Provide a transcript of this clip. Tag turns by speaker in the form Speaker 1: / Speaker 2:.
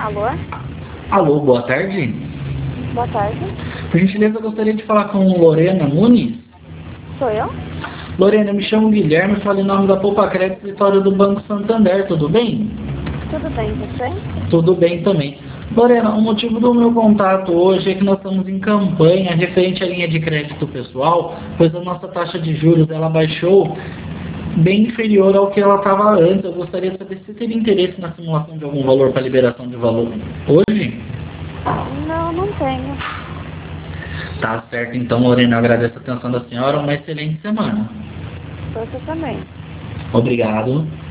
Speaker 1: Alô?
Speaker 2: Alô, boa tarde.
Speaker 1: Boa tarde.
Speaker 2: Por gentileza, eu gostaria de falar com Lorena Nunes.
Speaker 1: Sou eu?
Speaker 2: Lorena, eu me chamo Guilherme, falo em nome da Poupa Crédito, escritório do Banco Santander, tudo bem?
Speaker 1: Tudo bem, você?
Speaker 2: Tudo bem também. Lorena, o motivo do meu contato hoje é que nós estamos em campanha referente à linha de crédito pessoal, pois a nossa taxa de juros ela baixou bem inferior ao que ela estava antes. Eu gostaria de saber se você teria interesse na simulação de algum valor para liberação de valor hoje.
Speaker 1: Não, não tenho.
Speaker 2: Tá certo, então, Lorena, eu agradeço a atenção da senhora. Uma excelente semana.
Speaker 1: Você também.
Speaker 2: Obrigado.